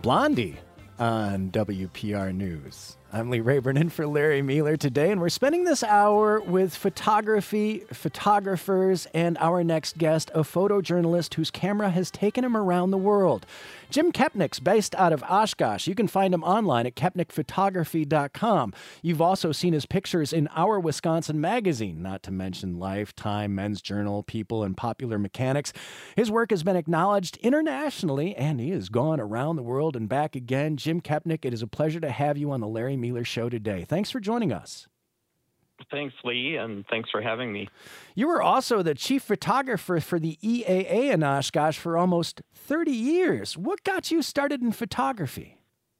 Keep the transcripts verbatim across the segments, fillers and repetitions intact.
Blondie on W P R News. I'm Lee Rayburn in for Larry Mueller today, and we're spending this hour with photography, photographers, and our next guest, a photojournalist whose camera has taken him around the world. Jim Kepnick's based out of Oshkosh. You can find him online at kepnick photography dot com. You've also seen his pictures in Our Wisconsin Magazine, not to mention Lifetime, Men's Journal, People, and Popular Mechanics. His work has been acknowledged internationally, and he has gone around the world and back again. Jim Kepnick, it is a pleasure to have you on the Larry Mueller Show today. Thanks for joining us. Thanks, Lee, and thanks for having me. You were also the chief photographer for the E A A in Oshkosh for almost thirty years. What got you started in photography?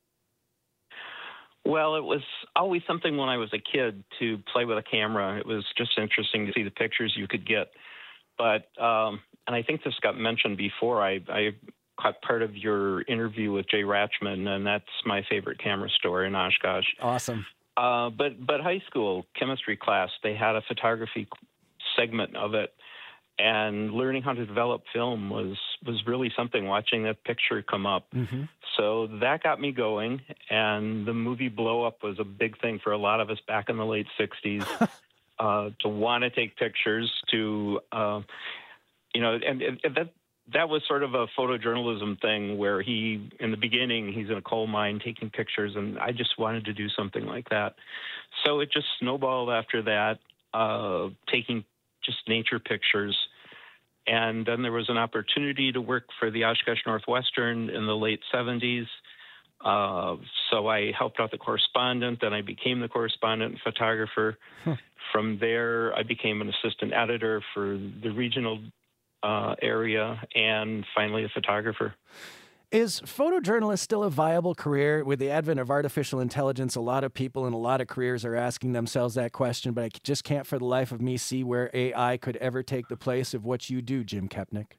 Well, it was always something when I was a kid to play with a camera. It was just interesting to see the pictures you could get. But, um, and I think this got mentioned before, I, I caught part of your interview with Jay Ratchman, and that's my favorite camera store in Oshkosh. Awesome. Uh, but but high school chemistry class, they had a photography segment of it, and learning how to develop film was was really something. Watching that picture come up, mm-hmm. So that got me going. And the movie blow up was a big thing for a lot of us back in the late sixties. uh, to want to take pictures, to uh, you know, and, and that. That was sort of a photojournalism thing where he, in the beginning, he's in a coal mine taking pictures, and I just wanted to do something like that. So it just snowballed after that, uh, taking just nature pictures. And then there was an opportunity to work for the Oshkosh Northwestern in the late seventies. Uh, so I helped out the correspondent, then I became the correspondent and photographer. Huh. From there, I became an assistant editor for the regional Uh, area, and finally a photographer. Is photojournalist still a viable career? With the advent of artificial intelligence, a lot of people in a lot of careers are asking themselves that question, but I just can't for the life of me see where A I could ever take the place of what you do, Jim Kepnick.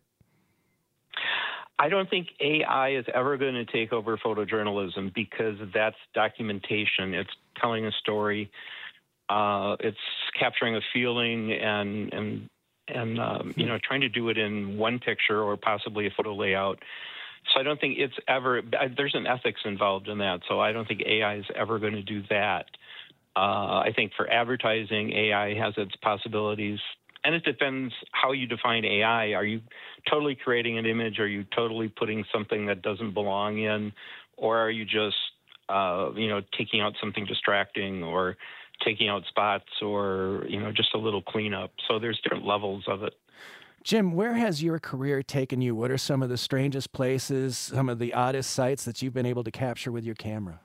I don't think A I is ever going to take over photojournalism because that's documentation. It's telling a story. Uh, it's capturing a feeling and and and, um, you know, trying to do it in one picture or possibly a photo layout. So I don't think it's ever, there's an ethics involved in that. So I don't think A I is ever going to do that. Uh, I think for advertising, A I has its possibilities. And it depends how you define A I. Are you totally creating an image? Are you totally putting something that doesn't belong in? Or are you just, uh, you know, taking out something distracting or taking out spots or, you know, just a little cleanup. So there's different levels of it. Jim, where has your career taken you? What are some of the strangest places, some of the oddest sights that you've been able to capture with your camera?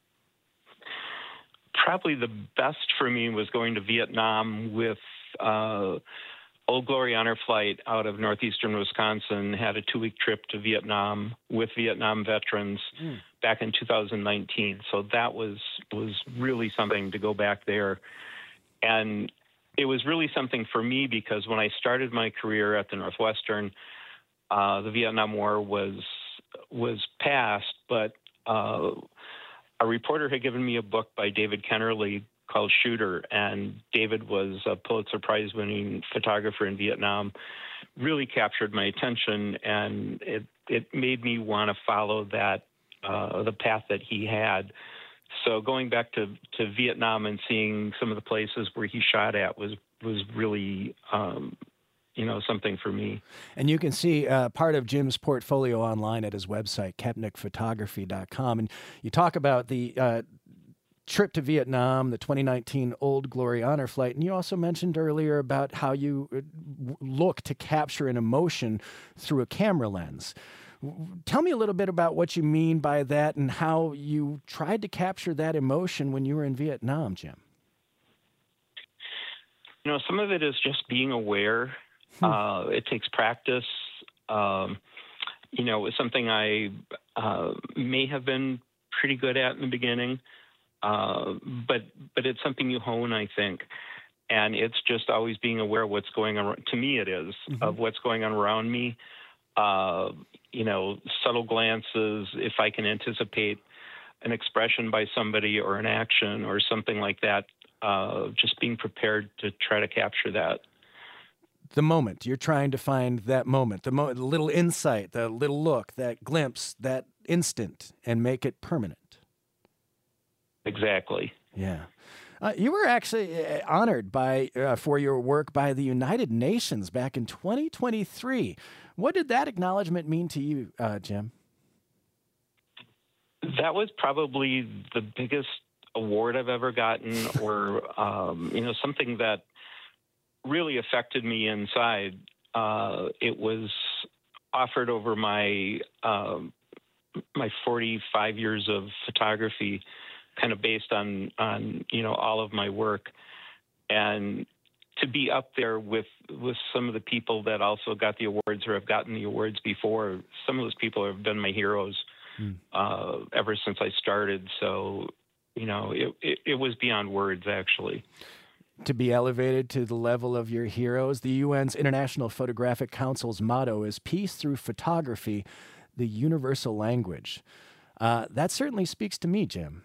Probably the best for me was going to Vietnam with uh, Old Glory Honor Flight out of northeastern Wisconsin. Had a two-week trip to Vietnam with Vietnam veterans mm. back in two thousand nineteen. So that was was really something to go back there. And it was really something for me because when I started my career at the Northwestern, uh, the Vietnam War was was past, but uh, a reporter had given me a book by David Kennerly called Shooter, and David was a Pulitzer Prize-winning photographer in Vietnam. Really captured my attention, and it it made me want to follow that uh, the path that he had. So going back to, to Vietnam and seeing some of the places where he shot at was was really um, you know, something for me. And you can see uh, part of Jim's portfolio online at his website, kepnick photography dot com. And you talk about the uh, trip to Vietnam, the twenty nineteen Old Glory Honor Flight, and you also mentioned earlier about how you look to capture an emotion through a camera lens. Tell me a little bit about what you mean by that and how you tried to capture that emotion when you were in Vietnam, Jim. You know, some of it is just being aware. Hmm. Uh, it takes practice. Um, you know, it's something I uh, may have been pretty good at in the beginning. Uh, but but it's something you hone, I think, and it's just always being aware of what's going on. To me, it is mm-hmm. of what's going on around me. Uh, you know, subtle glances. If I can anticipate an expression by somebody or an action or something like that, uh, just being prepared to try to capture that. The moment. You're trying to find that moment, the, mo- the little insight, the little look, that glimpse, that instant and make it permanent. Exactly. Yeah. Uh, you were actually uh, honored by uh, for your work by the United Nations back in twenty twenty-three. What did that acknowledgement mean to you, uh, Jim? That was probably the biggest award I've ever gotten, or um, you know, something that really affected me inside. Uh, it was offered over my um, my forty-five years of photography, kind of based on on you know all of my work, and to be up there with with some of the people that also got the awards or have gotten the awards before. Some of those people have been my heroes mm. uh, ever since I started. So, you know, it, it, it was beyond words, actually. To be elevated to the level of your heroes, the U N's International Photographic Council's motto is "Peace through photography, the universal language." Uh, that certainly speaks to me, Jim.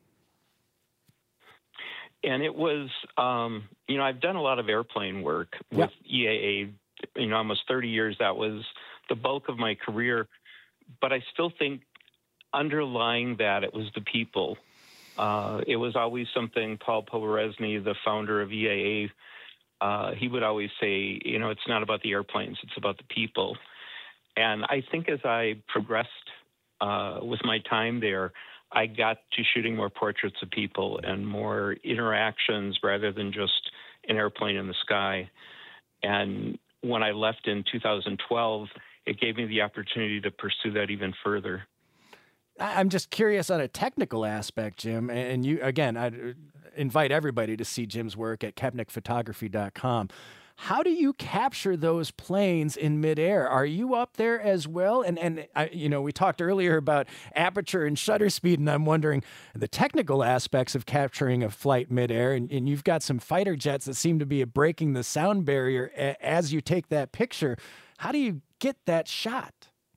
And it was, um, you know, I've done a lot of airplane work with yep. E A A, you know, almost thirty years. That was the bulk of my career. But I still think underlying that, it was the people. Uh, it was always something Paul Poleresny, the founder of E A A, uh, he would always say, you know, it's not about the airplanes, it's about the people. And I think as I progressed uh, with my time there, I got to shooting more portraits of people and more interactions rather than just an airplane in the sky. And when I left in two thousand twelve, it gave me the opportunity to pursue that even further. I'm just curious on a technical aspect, Jim. And you, again, I invite everybody to see Jim's work at kepnick photography dot com. How do you capture those planes in midair? Are you up there as well? And, and I, you know, we talked earlier about aperture and shutter speed, and I'm wondering the technical aspects of capturing a flight midair. And, and you've got some fighter jets that seem to be breaking the sound barrier a, as you take that picture. How do you get that shot?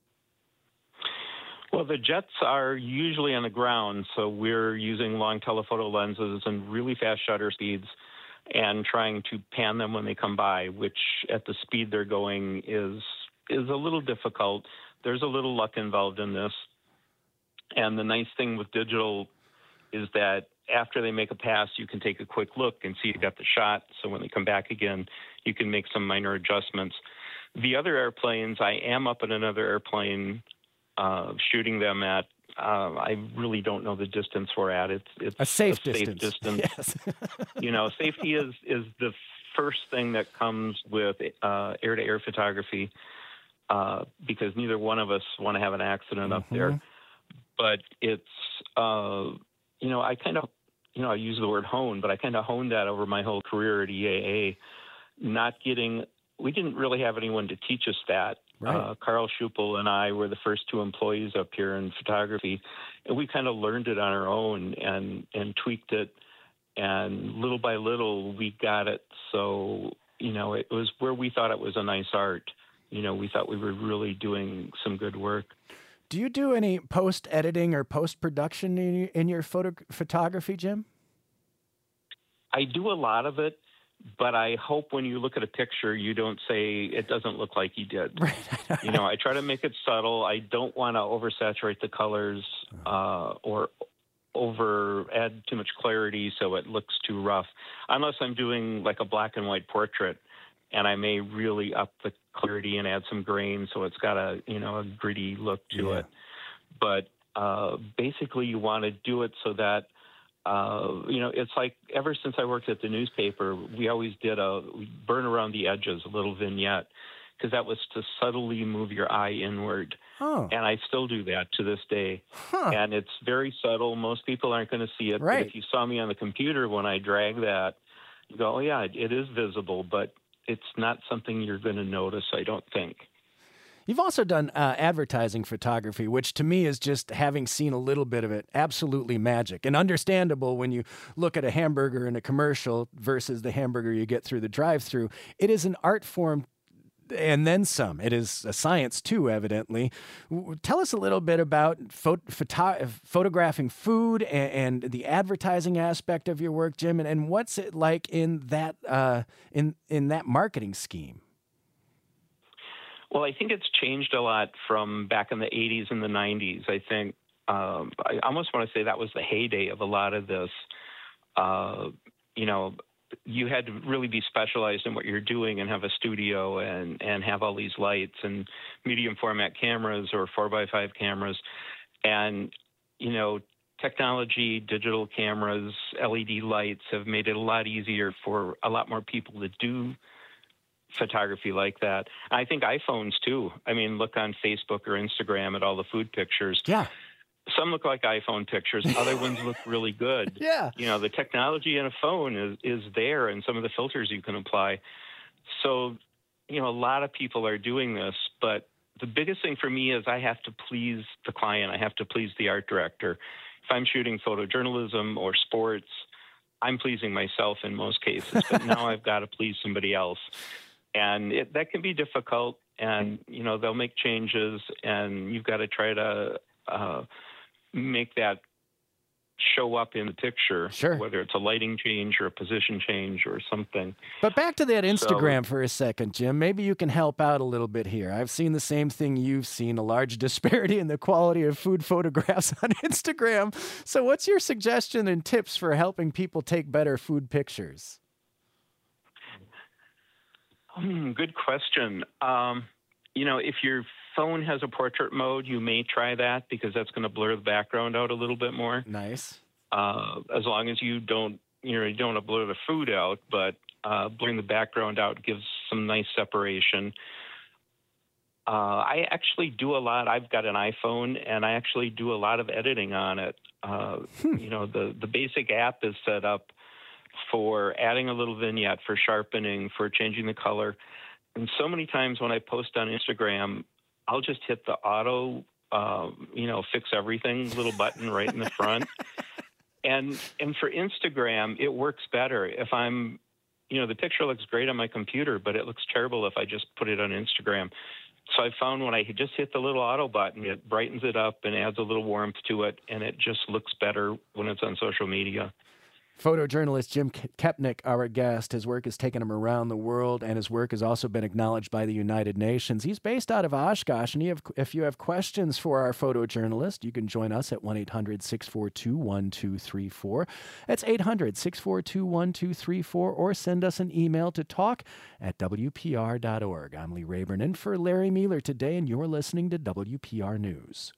Well, the jets are usually on the ground, so we're using long telephoto lenses and really fast shutter speeds and trying to pan them when they come by, which at the speed they're going is is a little difficult. There's a little luck involved in this. And the nice thing with digital is that after they make a pass, you can take a quick look and see you got the shot. So when they come back again, you can make some minor adjustments. The other airplanes, I am up in another airplane uh, shooting them at, uh, I really don't know the distance we're at. It's it's a safe a distance. Safe distance. Yes. You know, safety is, is the first thing that comes with uh, air-to-air photography uh, because neither one of us want to have an accident mm-hmm. up there. But it's, uh, you know, I kind of, you know, I use the word hone, but I kind of honed that over my whole career at E A A, not getting, we didn't really have anyone to teach us that. Right. Uh, Carl Schuppel and I were the first two employees up here in photography, and we kind of learned it on our own and, and tweaked it. And little by little, we got it. So, you know, it was where we thought it was a nice art. You know, we thought we were really doing some good work. Do you do any post-editing or post-production in your, in your photo photography, Jim? I do a lot of it. But I hope when you look at a picture, you don't say it doesn't look like you did. Right. You know, I try to make it subtle. I don't want to oversaturate the colors uh, or over add too much clarity so it looks too rough. Unless I'm doing like a black and white portrait, and I may really up the clarity and add some grain so it's got a you know a gritty look to yeah. it. But uh, basically, you want to do it so that. Uh, you know, it's like ever since I worked at the newspaper, we always did a we burn around the edges, a little vignette, because that was to subtly move your eye inward. Oh. And I still do that to this day. Huh. And it's very subtle. Most people aren't going to see it. Right. But if you saw me on the computer when I drag that, you go, oh, yeah, it is visible, but it's not something you're going to notice, I don't think. You've also done uh, advertising photography, which to me is just, having seen a little bit of it, absolutely magic and understandable when you look at a hamburger in a commercial versus the hamburger you get through the drive-thru. It is an art form and then some. It is a science too, evidently. Tell us a little bit about photo photo photographing food and, and the advertising aspect of your work, Jim, and, and what's it like in that uh, in in that marketing scheme? Well, I think it's changed a lot from back in the eighties and the nineties. I think um, I almost want to say that was the heyday of a lot of this. Uh, you know, you had to really be specialized in what you're doing and have a studio and, and have all these lights and medium format cameras or four by five cameras. And, you know, technology, digital cameras, L E D lights have made it a lot easier for a lot more people to do photography like that. I think iPhones too. I mean, look on Facebook or Instagram at all the food pictures. Yeah. Some look like iPhone pictures. Other ones look really good. Yeah. You know, the technology in a phone is, is there, and some of the filters you can apply. So, you know, a lot of people are doing this, but the biggest thing for me is I have to please the client. I have to please the art director. If I'm shooting photojournalism or sports, I'm pleasing myself in most cases, but now I've got to please somebody else. And it, that can be difficult, and, you know, they'll make changes, and you've got to try to uh, make that show up in the picture, sure. whether it's a lighting change or a position change or something. But back to that Instagram so, for a second, Jim. Maybe you can help out a little bit here. I've seen the same thing you've seen, a large disparity in the quality of food photographs on Instagram. So what's your suggestion and tips for helping people take better food pictures? Hmm, good question. Um, you know, if your phone has a portrait mode, you may try that because that's going to blur the background out a little bit more. Nice. Uh, as long as you don't, you know, you don't want to blur the food out, but uh, blurring the background out gives some nice separation. Uh, I actually do a lot. I've got an iPhone, and I actually do a lot of editing on it. Uh, hmm. You know, the, the basic app is set up for adding a little vignette, for sharpening, for changing the color. And so many times when I post on Instagram, I'll just hit the auto, uh, you know, fix everything little button right in the front. And and for Instagram, it works better. If I'm, you know, the picture looks great on my computer, but it looks terrible if I just put it on Instagram. So I found when I just hit the little auto button, it brightens it up and adds a little warmth to it, and it just looks better when it's on social media. Photojournalist Jim Kepnick, our guest. His work has taken him around the world, and his work has also been acknowledged by the United Nations. He's based out of Oshkosh, and you have, if you have questions for our photojournalist, you can join us at one eight hundred six four two one two three four. That's eight hundred six four two one two three four, or send us an email to talk at W P R dot org. I'm Lee Rayburn in for Larry Mueller today, and you're listening to W P R News.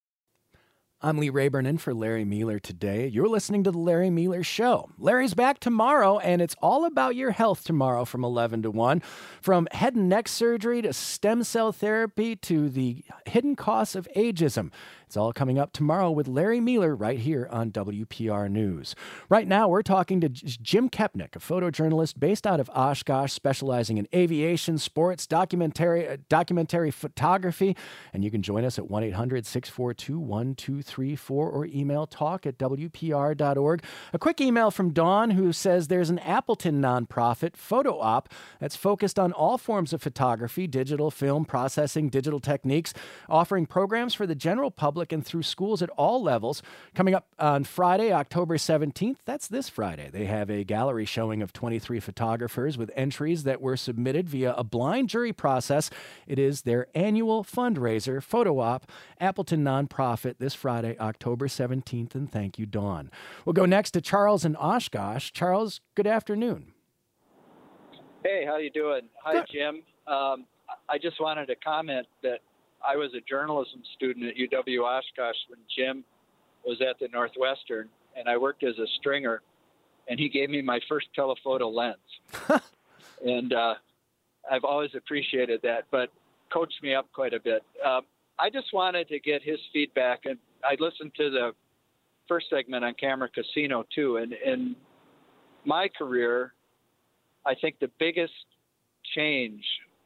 I'm Lee Rayburn in for Larry Mueller today. You're listening to The Larry Mueller Show. Larry's back tomorrow, and it's all about your health tomorrow from eleven to one. From head and neck surgery to stem cell therapy to the hidden costs of ageism. It's all coming up tomorrow with Larry Mueller right here on W P R News. Right now, we're talking to Jim Kepnick, a photojournalist based out of Oshkosh, specializing in aviation, sports, documentary, uh, documentary photography. And you can join us at one eight hundred six four two one two three four or email talk at W P R dot org. A quick email from Dawn, who says there's an Appleton nonprofit, Photo Op, that's focused on all forms of photography, digital film processing, digital techniques, offering programs for the general public and through schools at all levels. Coming up on Friday, October seventeenth, that's this Friday, they have a gallery showing of twenty-three photographers with entries that were submitted via a blind jury process. It is their annual fundraiser, Photo Op, Appleton nonprofit, this Friday, October seventeenth, and thank you, Dawn. We'll go next to Charles in Oshkosh. Charles, good afternoon. Hey, how you doing? Hi, good. Jim. Um, I just wanted to comment that I was a journalism student at U W Oshkosh when Jim was at the Northwestern, and I worked as a stringer, and he gave me my first telephoto lens. and uh, I've always appreciated that, but coached me up quite a bit. Um, I just wanted to get his feedback, and I listened to the first segment on Camera Casino, too, and in my career, I think the biggest change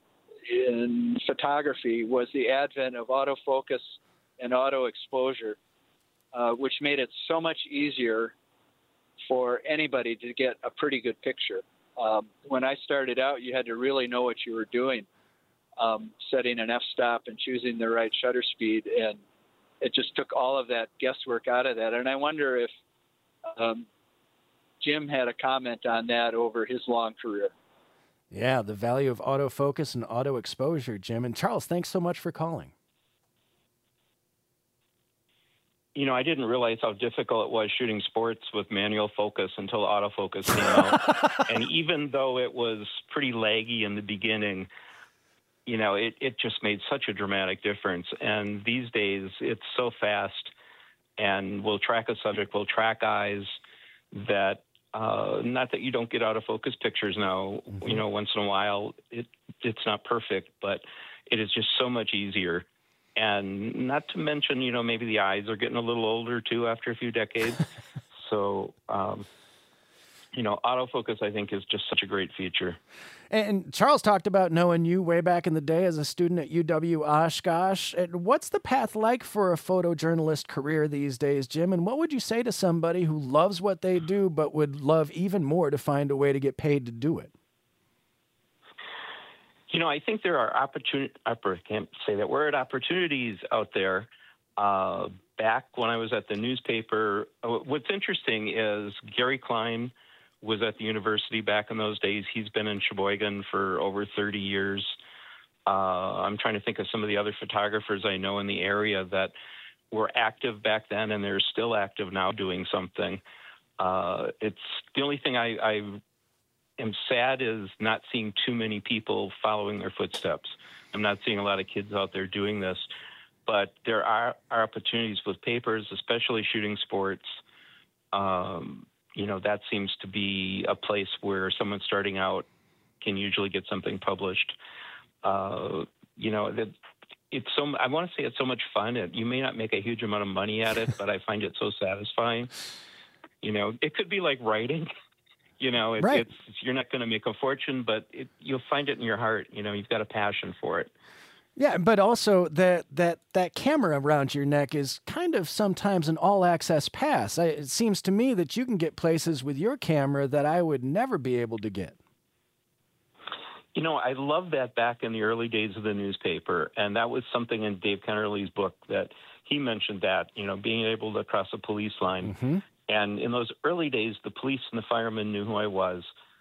in photography was the advent of autofocus and auto exposure, uh, which made it so much easier for anybody to get a pretty good picture. Um, when I started out, you had to really know what you were doing, um, setting an f-stop and choosing the right shutter speed, and it just took all of that guesswork out of that. And I wonder if um, Jim had a comment on that over his long career. Yeah, the value of autofocus and auto exposure, Jim. And Charles, thanks so much for calling. You know, I didn't realize how difficult it was shooting sports with manual focus until autofocus came out. And even though it was pretty laggy in the beginning, you know, it, it just made such a dramatic difference. And these days, it's so fast, and we'll track a subject, we'll track eyes, that uh, not that you don't get autofocus pictures now, mm-hmm. you know, once in a while. It It's not perfect, but it is just so much easier. And not to mention, you know, maybe the eyes are getting a little older, too, after a few decades. so, um, you know, autofocus, I think, is just such a great feature. And Charles talked about knowing you way back in the day as a student at U W Oshkosh. What's the path like for a photojournalist career these days, Jim? And what would you say to somebody who loves what they do but would love even more to find a way to get paid to do it? You know, I think there are opportunities, I can't say that word, opportunities out there. Uh, back when I was at the newspaper, what's interesting is Gary Klein was at the university back in those days. He's been in Sheboygan for over thirty years. Uh, I'm trying to think of some of the other photographers I know in the area that were active back then, and they're still active now doing something. Uh, it's the only thing I, I am sad is not seeing too many people following their footsteps. I'm not seeing a lot of kids out there doing this, but there are, are opportunities with papers, especially shooting sports. Um, you know, that seems to be a place where someone starting out can usually get something published. Uh, you know, that it's so, I want to say it's so much fun. It, you may not make a huge amount of money at it, but I find it so satisfying. You know, it could be like writing. You know, it, right. it's you're not going to make a fortune, but it, you'll find it in your heart. You know, you've got a passion for it. Yeah, but also that that that camera around your neck is kind of sometimes an all-access pass. I, it seems to me that you can get places with your camera that I would never be able to get. You know, I love that back in the early days of the newspaper, and that was something in Dave Kennerly's book that he mentioned that, you know, being able to cross a police line. Mm-hmm. And in those early days, the police and the firemen knew who I was.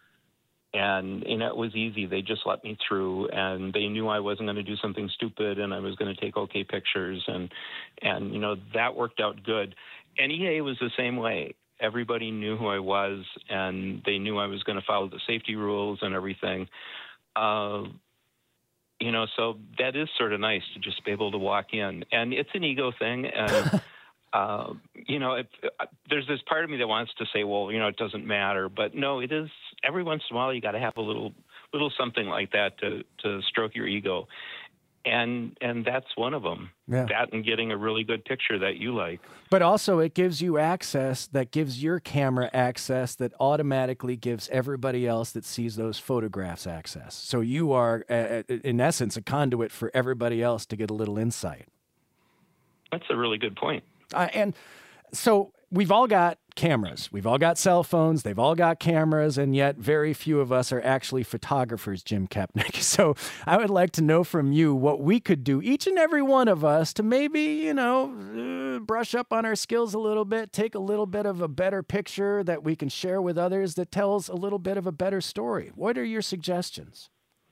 And, you know, it was easy. They just let me through, and they knew I wasn't going to do something stupid, and I was going to take okay pictures. And, and you know, that worked out good. N E A was the same way. Everybody knew who I was, and they knew I was going to follow the safety rules and everything. Uh, you know, so that is sort of nice to just be able to walk in. And it's an ego thing, and... Uh, you know, it, uh, there's this part of me that wants to say, well, you know, it doesn't matter. But no, it is. Every once in a while, you got to have a little, little something like that to, to stroke your ego, and and that's one of them. Yeah. That and getting a really good picture that you like. But also, it gives you access that gives your camera access that automatically gives everybody else that sees those photographs access. So you are, uh, in essence, a conduit for everybody else to get a little insight. That's a really good point. Uh, and so we've all got cameras. We've all got cell phones. They've all got cameras, and yet very few of us are actually photographers, Jim Kepnick. So I would like to know from you what we could do, each and every one of us, to maybe, you know, uh, brush up on our skills a little bit, take a little bit of a better picture that we can share with others that tells a little bit of a better story. What are your suggestions?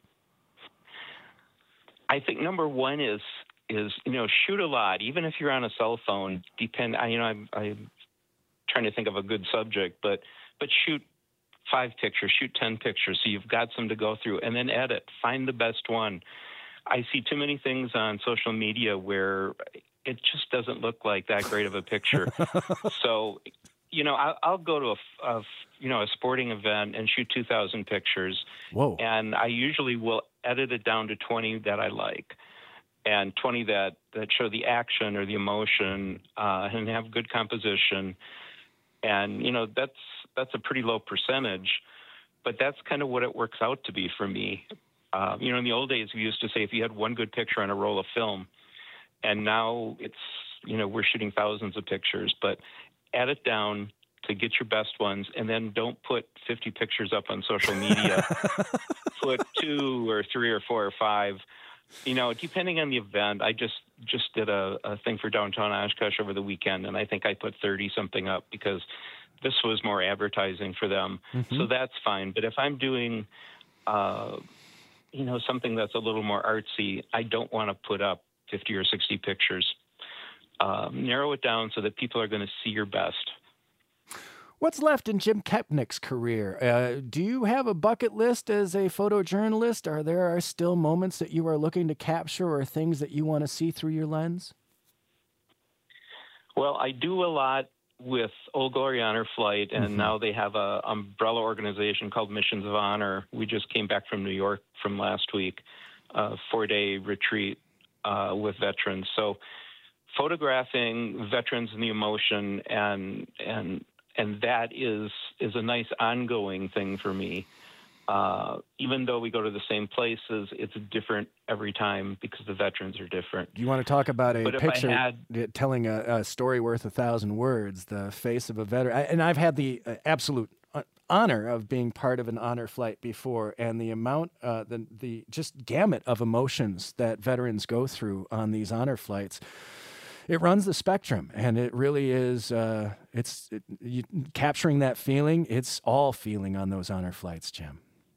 I think number one is, is, you know, shoot a lot, even if you're on a cell phone. Depend, I, you know, I'm, I'm trying to think of a good subject, but but shoot five pictures, shoot ten pictures, so you've got some to go through, and then edit. Find the best one. I see too many things on social media where it just doesn't look like that great of a picture. So, you know, I'll, I'll go to a, a, you know, a sporting event and shoot two thousand pictures. Whoa. And I usually will edit it down to twenty that I like, and twenty that, that show the action or the emotion, uh, and have good composition. And, you know, that's that's a pretty low percentage, but that's kind of what it works out to be for me. Uh, you know, in the old days, we used to say if you had one good picture on a roll of film, and now it's, you know, we're shooting thousands of pictures, but edit down to get your best ones, and then don't put fifty pictures up on social media. Put two or three or four or five. You know, depending on the event, I just just did a, a thing for downtown Oshkosh over the weekend, and I think I put thirty-something up because this was more advertising for them. Mm-hmm. So that's fine. But if I'm doing uh, you know, something that's a little more artsy, I don't want to put up fifty or sixty pictures. Um, narrow it down so that people are going to see your best. What's left in Jim Kepnick's career? Uh, do you have a bucket list as a photojournalist? Are there are still moments that you are looking to capture or things that you want to see through your lens? Well, I do a lot with Old Glory Honor Flight, and mm-hmm. now they have a umbrella organization called Missions of Honor. We just came back from New York from last week, a four-day retreat uh, with veterans. So photographing veterans and the emotion and and And that is is a nice ongoing thing for me. Uh, even though we go to the same places, it's different every time because the veterans are different. You want to talk about a but picture had, telling a, a story worth a thousand words, the face of a veteran. I, and I've had the uh, absolute honor of being part of an honor flight before, and the amount, uh, the, the just gamut of emotions that veterans go through on these honor flights. It runs the spectrum, and it really is, uh, it's it, you, capturing that feeling. It's all feeling on those honor flights, Jim.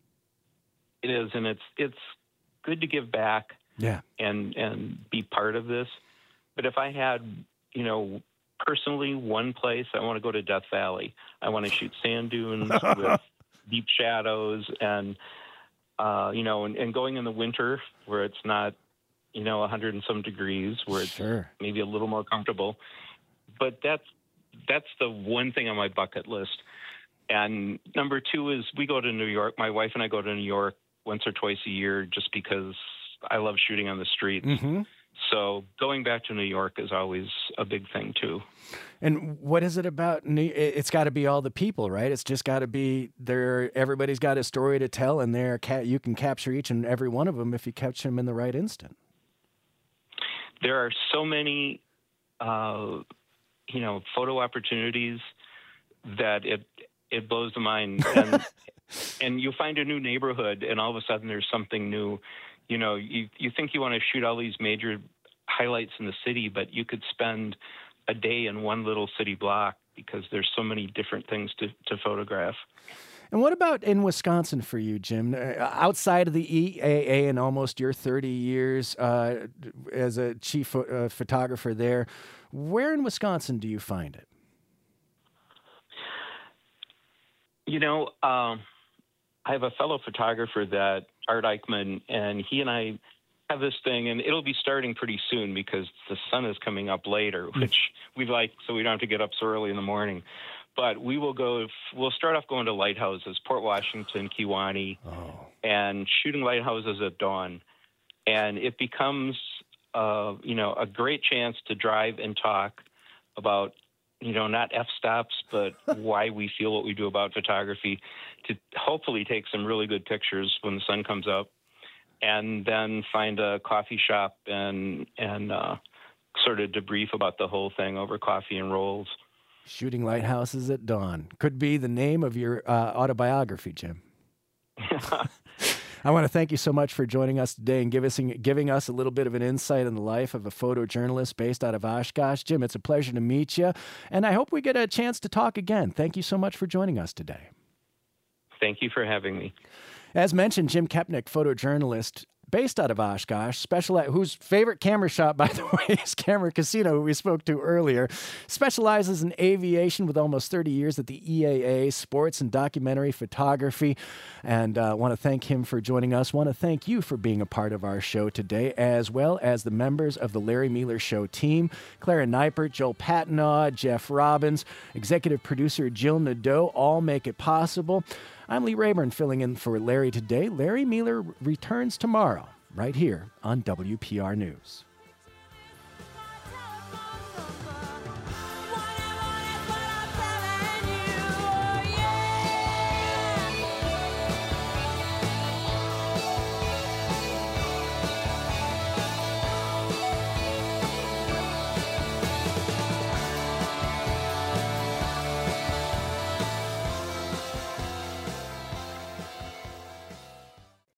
It is, and it's it's good to give back yeah. and, and be part of this. But if I had, you know, personally one place, I want to go to Death Valley. I want to shoot sand dunes with deep shadows and, uh, you know, and, and going in the winter where it's not, you know, a hundred and some degrees, where it's sure. maybe a little more comfortable. But that's that's the one thing on my bucket list. And number two is we go to New York. My wife and I go to New York once or twice a year just because I love shooting on the streets. Mm-hmm. So going back to New York is always a big thing too. And what is it about New? It's got to be all the people, right? It's just got to be there. Everybody's got a story to tell, and there you can capture each and every one of them if you catch them in the right instant. There are so many, uh, you know, photo opportunities that it it blows the mind. And, and you find a new neighborhood, and all of a sudden there's something new. You know, you you think you want to shoot all these major highlights in the city, but you could spend a day in one little city block because there's so many different things to, to photograph. And what about in Wisconsin for you, Jim? Outside of the E A A and almost your thirty years uh, as a chief uh, photographer there, where in Wisconsin do you find it? You know, um, I have a fellow photographer, that Art Eichmann, and he and I have this thing, and it'll be starting pretty soon because the sun is coming up later, which we like, so we don't have to get up so early in the morning. But we will go, we'll start off going to lighthouses, Port Washington, Kewaunee, oh. and shooting lighthouses at dawn. And it becomes, uh, you know, a great chance to drive and talk about, you know, not f-stops, but why we feel what we do about photography, to hopefully take some really good pictures when the sun comes up, and then find a coffee shop and, and uh, sort of debrief about the whole thing over coffee and rolls. Shooting Lighthouses at Dawn could be the name of your uh, autobiography, Jim. I want to thank you so much for joining us today and give us, giving us a little bit of an insight in the life of a photojournalist based out of Oshkosh. Jim, it's a pleasure to meet you, and I hope we get a chance to talk again. Thank you so much for joining us today. Thank you for having me. As mentioned, Jim Kepnick, photojournalist based out of Oshkosh, speciali- whose favorite camera shop, by the way, is Camera Casino, who we spoke to earlier, specializes in aviation with almost thirty years at the E A A, sports and documentary photography. And I uh, want to thank him for joining us. Want to thank you for being a part of our show today, as well as the members of the Larry Mealer Show team, Clara Neipert, Joel Patnaud, Jeff Robbins, executive producer Jill Nadeau, all make it possible. I'm Lee Rayburn, filling in for Larry today. Larry Mealer returns tomorrow, right here on W P R News.